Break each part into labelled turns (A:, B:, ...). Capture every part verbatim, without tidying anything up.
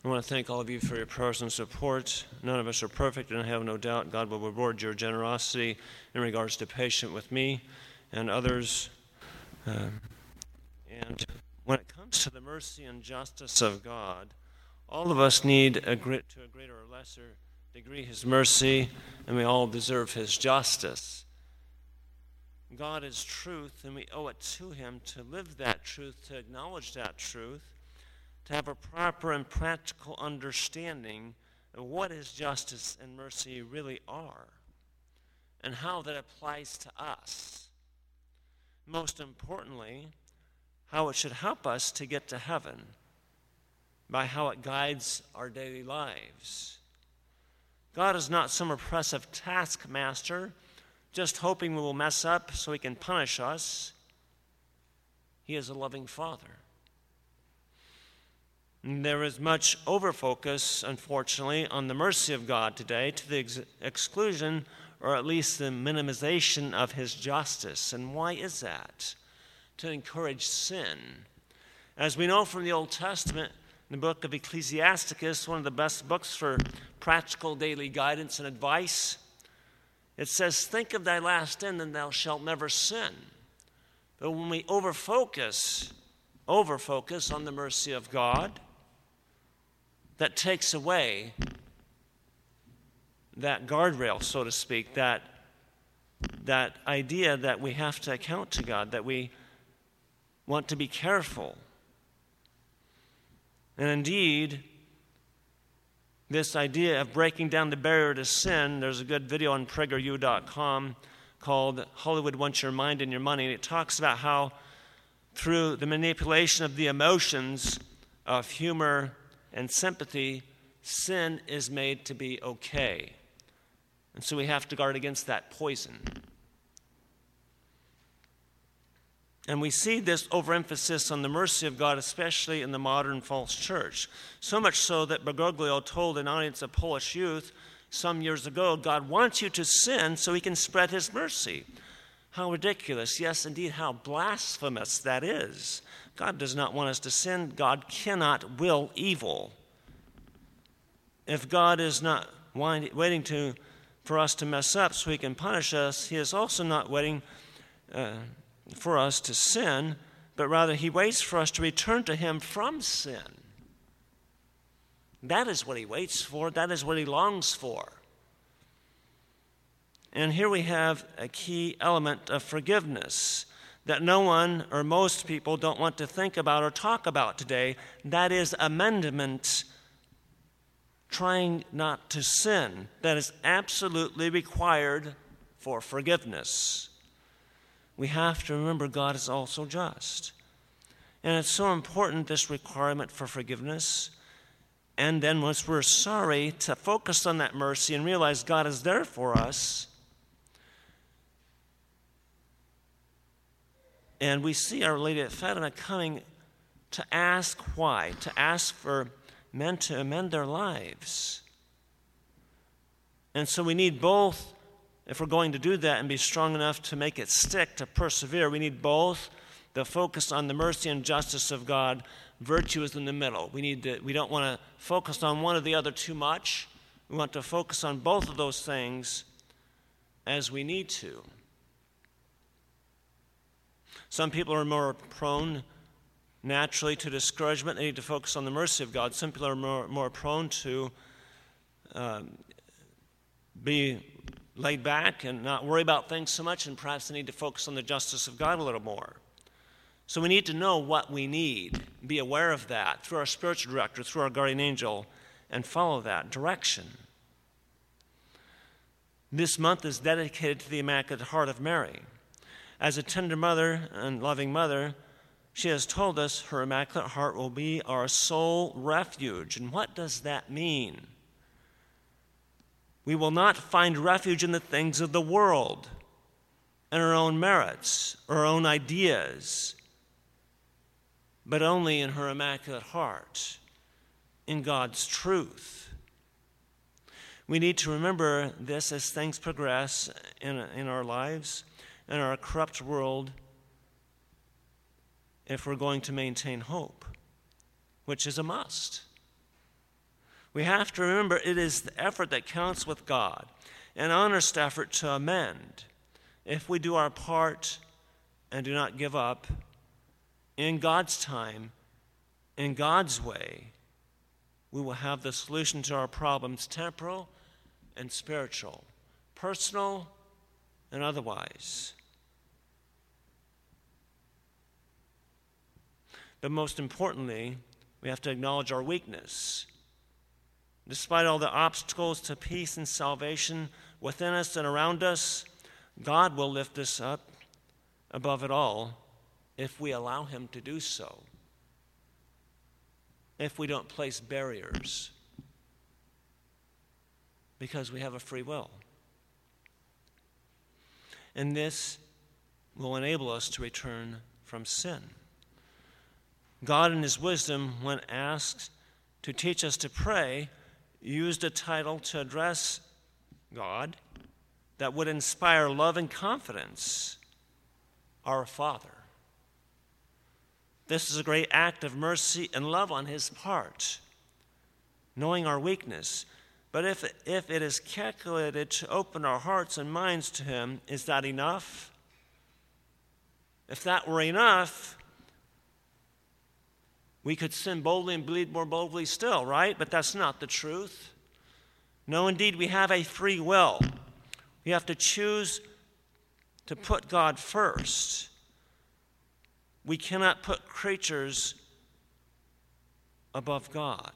A: I want to thank all of you for your prayers and support. None of us are perfect, and I have no doubt God will reward your generosity in regards to patient with me and others. Um, and when it comes to the mercy and justice of God, all of us need a grit to a greater or lesser degree His mercy, and we all deserve His justice. God is truth, and we owe it to Him to live that truth, to acknowledge that truth, to have a proper and practical understanding of what His justice and mercy really are, and how that applies to us. Most importantly, how it should help us to get to heaven, by how it guides our daily lives. God is not some oppressive taskmaster, just hoping we will mess up so He can punish us. He is a loving Father. And there is much overfocus, unfortunately, on the mercy of God today, to the ex- exclusion, or at least the minimization of His justice. And why is that? To encourage sin. As we know from the Old Testament, in the book of Ecclesiasticus, one of the best books for practical daily guidance and advice, it says, "Think of thy last end, and thou shalt never sin." But when we overfocus, overfocus on the mercy of God, that takes away that guardrail, so to speak, that, that idea that we have to account to God, that we want to be careful. And indeed, this idea of breaking down the barrier to sin, there's a good video on prageru dot com called Hollywood Wants Your Mind and Your Money, and it talks about how through the manipulation of the emotions of humor and sympathy, sin is made to be okay. And so we have to guard against that poison. And we see this overemphasis on the mercy of God, especially in the modern false church. So much so that Bergoglio told an audience of Polish youth some years ago, God wants you to sin so He can spread His mercy. How ridiculous. Yes, indeed, how blasphemous that is. God does not want us to sin. God cannot will evil. If God is not waiting to, for us to mess up so He can punish us, He is also not waiting uh, for us to sin, but rather He waits for us to return to Him from sin. That is what He waits for. That is what He longs for. And here we have a key element of forgiveness that no one or most people don't want to think about or talk about today. That is amendment, trying not to sin. That is absolutely required for forgiveness. We have to remember God is also just. And it's so important, this requirement for forgiveness. And then once we're sorry, to focus on that mercy and realize God is there for us. And we see Our Lady of Fatima coming to ask why, to ask for men to amend their lives. And so we need both. If we're going to do that and be strong enough to make it stick, to persevere, we need both the focus on the mercy and justice of God. Virtue is in the middle. We need to, we don't want to focus on one or the other too much. We want to focus on both of those things as we need to. Some people are more prone naturally to discouragement. They need to focus on the mercy of God. Some people are more, more prone to um, be laid back and not worry about things so much, and perhaps they need to focus on the justice of God a little more. So we need to know what we need, be aware of that through our spiritual director, through our guardian angel, and follow that direction. This month is dedicated to the Immaculate Heart of Mary. As a tender mother and loving mother, she has told us her Immaculate Heart will be our sole refuge. And what does that mean? We will not find refuge in the things of the world and our own merits, our own ideas, but only in her Immaculate Heart, in God's truth. We need to remember this as things progress in, in our lives, in our corrupt world, if we're going to maintain hope, which is a must. We have to remember it is the effort that counts with God, an honest effort to amend. If we do our part and do not give up, in God's time, in God's way, we will have the solution to our problems, temporal and spiritual, personal and otherwise. But most importantly, we have to acknowledge our weakness. Despite all the obstacles to peace and salvation within us and around us, God will lift us up above it all if we allow him to do so. If we don't place barriers, because we have a free will. And this will enable us to return from sin. God, in his wisdom, when asked to teach us to pray, used a title to address God that would inspire love and confidence, our Father. This is a great act of mercy and love on his part, knowing our weakness. But if, if it is calculated to open our hearts and minds to him, is that enough? If that were enough, we could sin boldly and bleed more boldly still, right? But that's not the truth. No, indeed, we have a free will. We have to choose to put God first. We cannot put creatures above God.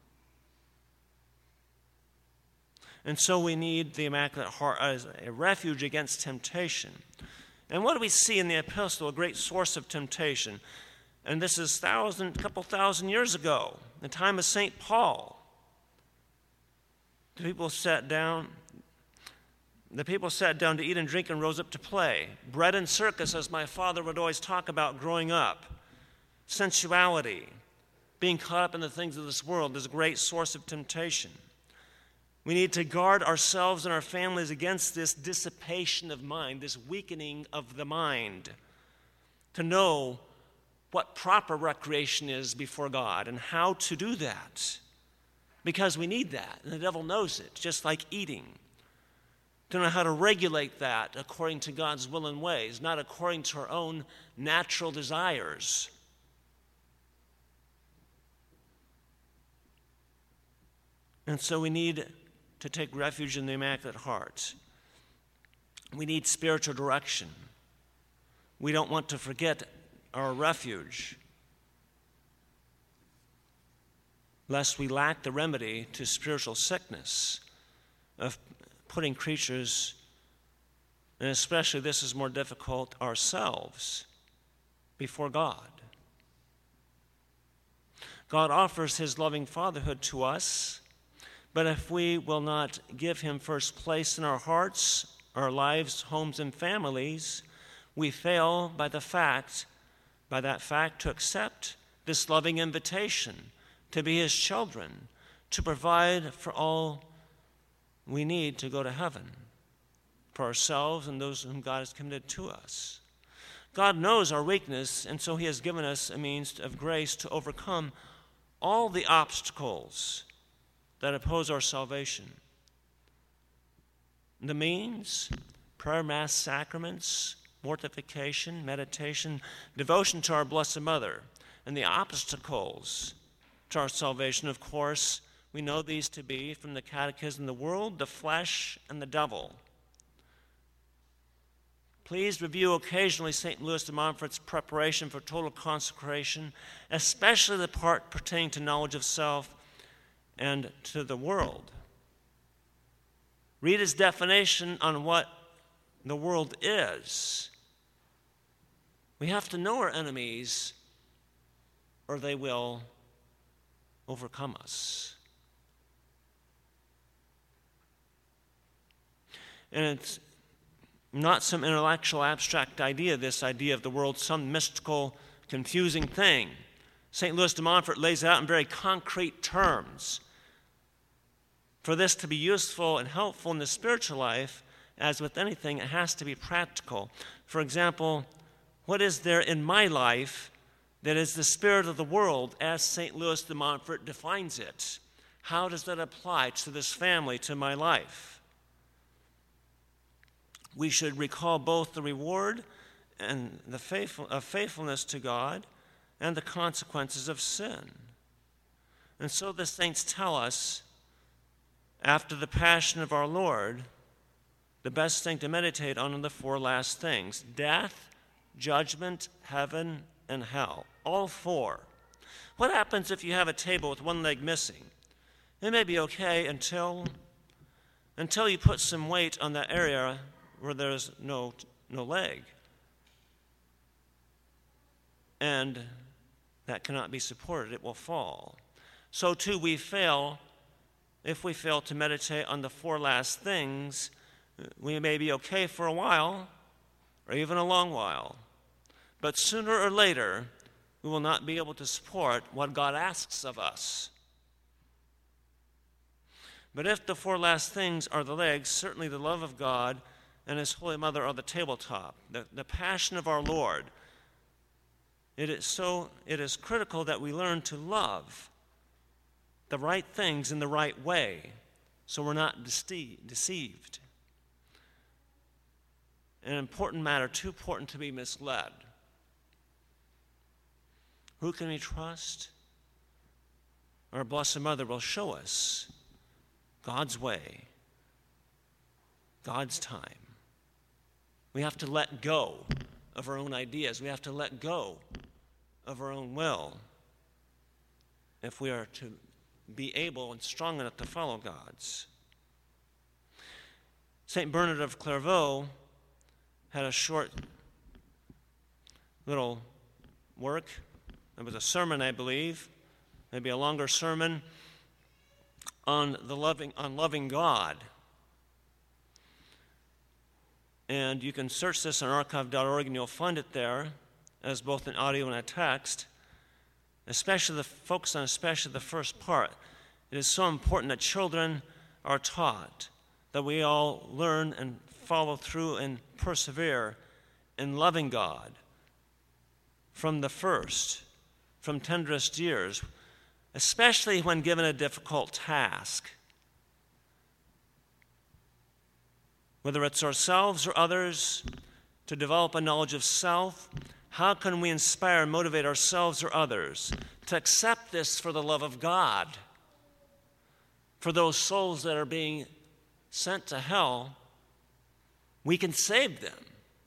A: And so we need the Immaculate Heart as a refuge against temptation. And what do we see in the epistle? A great source of temptation. And this is thousand, a couple thousand years ago, the time of Saint Paul. The people sat down. The people sat down to eat and drink and rose up to play. Bread and circus, as my father would always talk about growing up. Sensuality, being caught up in the things of this world, is a great source of temptation. We need to guard ourselves and our families against this dissipation of mind, this weakening of the mind, to know what proper recreation is before God and how to do that. Because we need that, and the devil knows it, just like eating. To know how to regulate that according to God's will and ways, not according to our own natural desires. And so we need to take refuge in the Immaculate Heart. We need spiritual direction. We don't want to forget our refuge, lest we lack the remedy to spiritual sickness of putting creatures, and especially this is more difficult, ourselves, before God. God offers his loving fatherhood to us, but if we will not give him first place in our hearts, our lives, homes, and families, we fail by the fact by that fact to accept this loving invitation to be his children, to provide for all we need to go to heaven, for ourselves and those whom God has committed to us. God knows our weakness, and so he has given us a means of grace to overcome all the obstacles that oppose our salvation. The means: prayer, mass, sacraments, mortification, meditation, devotion to our Blessed Mother. And the obstacles to our salvation, of course, we know these to be from the Catechism: the world, the flesh, and the devil. Please review occasionally Saint Louis de Montfort's preparation for total consecration, especially the part pertaining to knowledge of self and to the world. Read his definition on what the world is. We have to know our enemies, or they will overcome us. And it's not some intellectual abstract idea, this idea of the world, some mystical, confusing thing. Saint Louis de Montfort lays it out in very concrete terms. For this to be useful and helpful in the spiritual life, as with anything, it has to be practical. For example, what is there in my life that is the spirit of the world, as Saint Louis de Montfort defines it? How does that apply to this family, to my life? We should recall both the reward and the faithful, of faithfulness to God and the consequences of sin. And so the saints tell us, after the passion of our Lord, the best thing to meditate on are the four last things: death, judgment, heaven, and hell. All four. What happens if you have a table with one leg missing? It may be okay until, until you put some weight on that area where there's no, no leg. And that cannot be supported. It will fall. So too we fail. If we fail to meditate on the four last things, we may be okay for a while, or even a long while. But sooner or later, we will not be able to support what God asks of us. But if the four last things are the legs, certainly the love of God and His Holy Mother are the tabletop, the, the passion of our Lord. It is so, it is critical that we learn to love the right things in the right way, so we're not dece- deceived. An important matter, too important to be misled. Who can we trust? Our Blessed Mother will show us God's way, God's time. We have to let go of our own ideas. We have to let go of our own will if we are to be able and strong enough to follow God's. Saint Bernard of Clairvaux had a short little work. It was a sermon, I believe, maybe a longer sermon on the loving on loving God. And you can search this on archive dot org and you'll find it there as both an audio and a text. Especially the focus on especially the first part. It is so important that children are taught, that we all learn and follow through and persevere in loving God from the first, from tenderest years, especially when given a difficult task. Whether it's ourselves or others, to develop a knowledge of self. How can we inspire and motivate ourselves or others to accept this for the love of God? For those souls that are being sent to hell, we can save them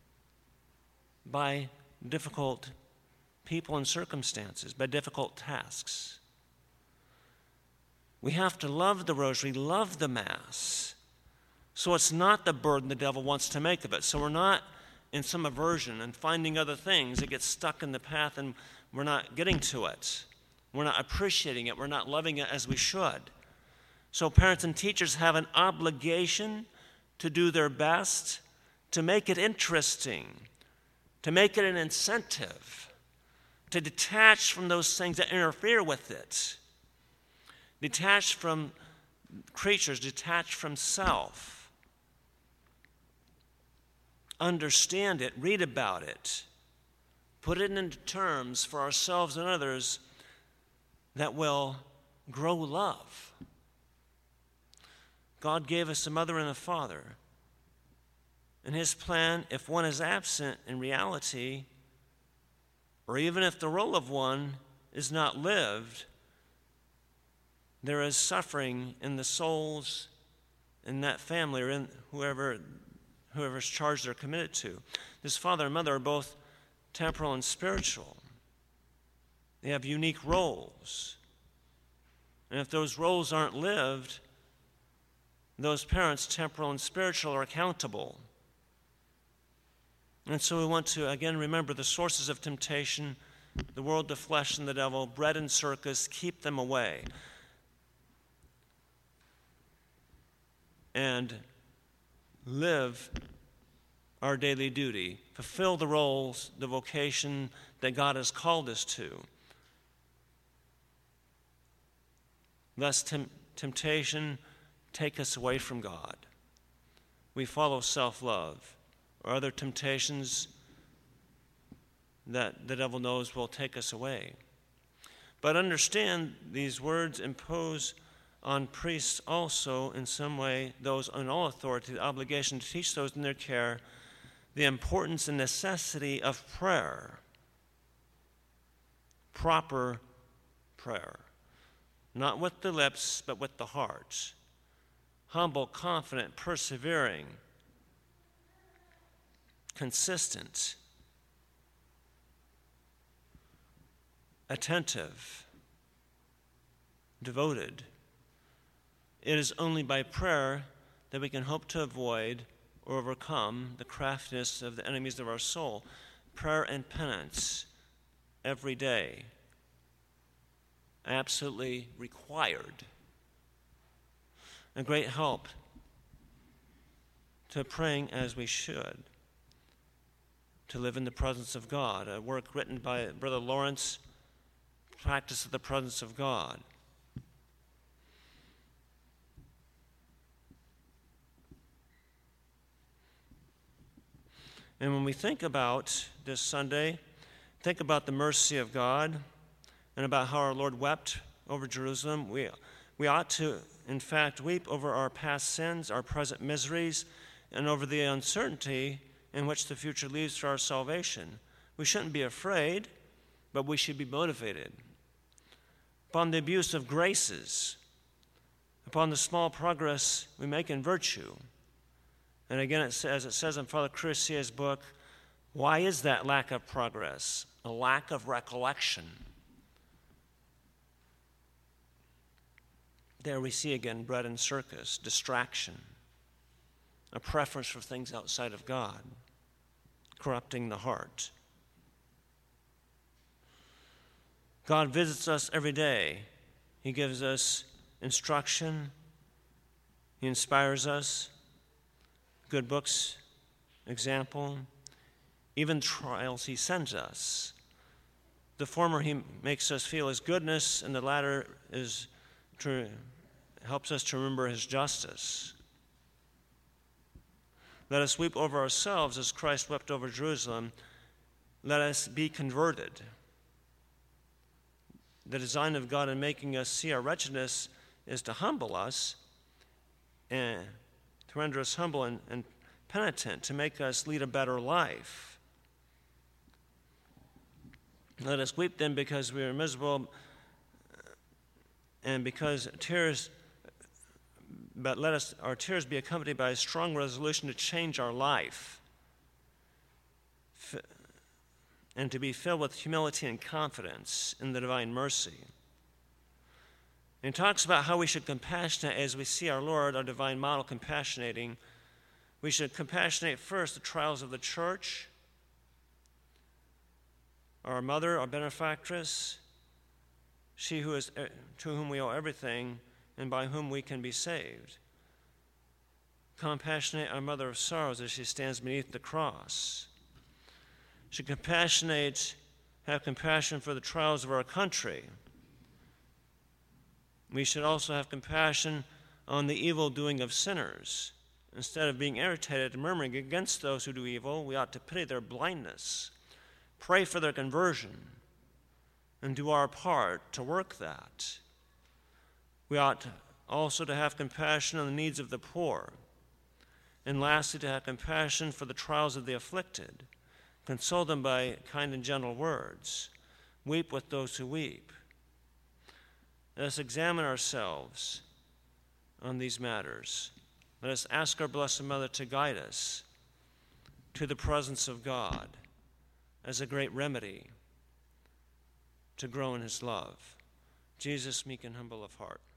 A: by difficult people and circumstances, by difficult tasks. We have to love the rosary, love the Mass, so it's not the burden the devil wants to make of it. So we're not in some aversion and finding other things that get stuck in the path and we're not getting to it. We're not appreciating it. We're not loving it as we should. So parents and teachers have an obligation to do their best to make it interesting, to make it an incentive, to detach from those things that interfere with it, detach from creatures, detach from self. Understand it, read about it, put it into terms for ourselves and others that will grow love. God gave us a mother and a father. In His plan, if one is absent in reality, or even if the role of one is not lived, there is suffering in the souls in that family or in whoever whoever's charged or committed to. This father and mother are both temporal and spiritual. They have unique roles. And if those roles aren't lived, those parents, temporal and spiritual, are accountable. And so we want to, again, remember the sources of temptation, the world, the flesh, and the devil, bread and circus, keep them away. And live our daily duty, fulfill the roles, the vocation that God has called us to. Lest tem- temptation take us away from God. We follow self-love or other temptations that the devil knows will take us away. But understand these words impose on priests also, in some way, those in all authority, the obligation to teach those in their care the importance and necessity of prayer, proper prayer, not with the lips, but with the heart, humble, confident, persevering, consistent, attentive, devoted. It is only by prayer that we can hope to avoid or overcome the craftiness of the enemies of our soul. Prayer and penance every day, absolutely required. A great help to praying as we should, to live in the presence of God. A work written by Brother Lawrence, Practice of the Presence of God. And when we think about this Sunday, think about the mercy of God and about how our Lord wept over Jerusalem, we, we ought to, in fact, weep over our past sins, our present miseries, and over the uncertainty in which the future leads for our salvation. We shouldn't be afraid, but we should be motivated. Upon the abuse of graces, upon the small progress we make in virtue. And again, it says, it says in Father Crucier's book, why is that lack of progress? A lack of recollection. There we see again bread and circus, distraction, a preference for things outside of God, corrupting the heart. God visits us every day. He gives us instruction. He inspires us. Good books, example, even trials he sends us. The former he makes us feel his goodness, and the latter is to, helps us to remember his justice. Let us weep over ourselves as Christ wept over Jerusalem. Let us be converted. The design of God in making us see our wretchedness is to humble us and to render us humble and, and penitent, to make us lead a better life. Let us weep then because we are miserable and because tears, but let us our tears be accompanied by a strong resolution to change our life and to be filled with humility and confidence in the divine mercy. And he talks about how we should compassionate as we see our Lord, our divine model, compassionating. We should compassionate first the trials of the church, our mother, our benefactress, she who is to whom we owe everything and by whom we can be saved. Compassionate our mother of sorrows as she stands beneath the cross. Should compassionate, have compassion for the trials of our country. We should also have compassion on the evil doing of sinners. Instead of being irritated and murmuring against those who do evil, we ought to pity their blindness, pray for their conversion, and do our part to work that. We ought also to have compassion on the needs of the poor, and lastly, to have compassion for the trials of the afflicted, console them by kind and gentle words, weep with those who weep. Let us examine ourselves on these matters. Let us ask our Blessed Mother to guide us to the presence of God as a great remedy to grow in his love. Jesus, meek and humble of heart.